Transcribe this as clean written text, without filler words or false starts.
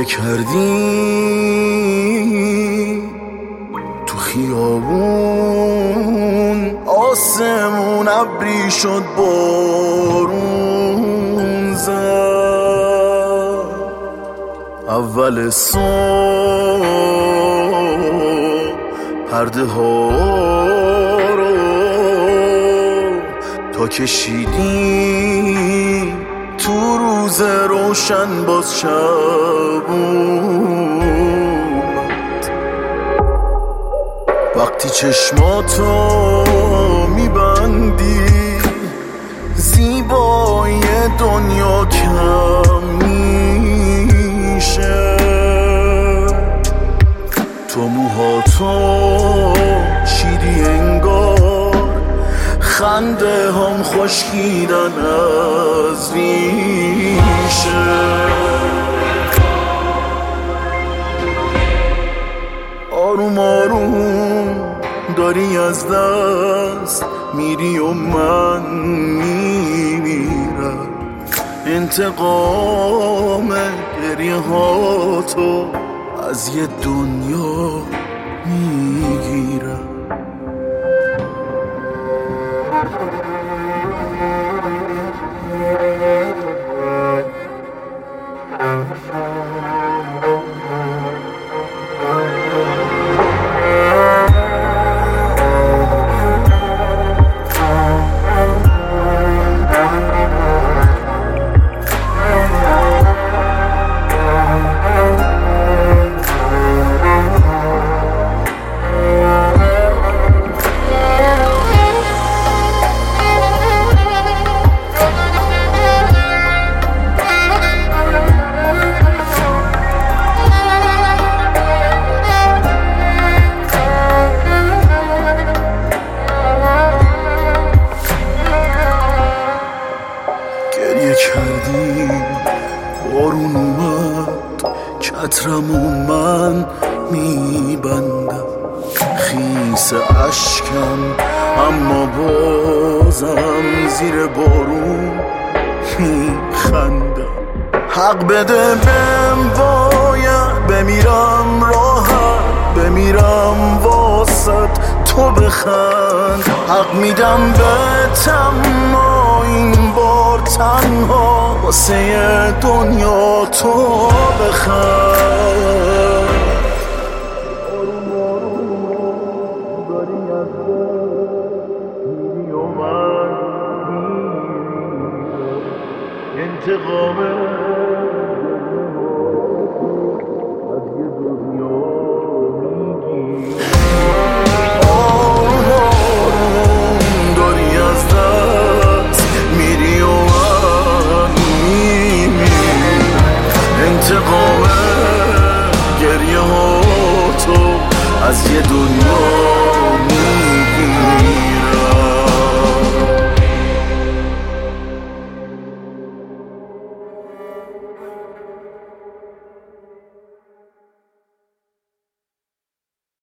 کردی تو خیابون، آسمون ابری شد بارون زد. اول صبح پرده ها رو تا کشیدی تو روز روشن، باز شب اومد. وقتی چشماتو میبندی زیبایی دنیا کم میشه. تو موهاتو چیدی انگار، خنده هم خشکیدن از ریشه. آروم آروم داری از دست میری و من میمیرم. انتقام گریه هاتو از یه دنیا میگیرم. کردیم بارون اومد، چترمو من میبندم. خیس اشکم اما بازم زیر بارون میخندم. حق بده بهم، باید بمیرم راحت، بمیرم واسط تو بخند. حق میدم بهتم، این بار تنها واسه دنیا تو بخند. آروم آروم داری از میری و من میمیرم. انتقام از یه دنیا میگیرم. آروم آروم داری از دست میری و من میمیرم. انتقام گریه ها تو از یه دنیا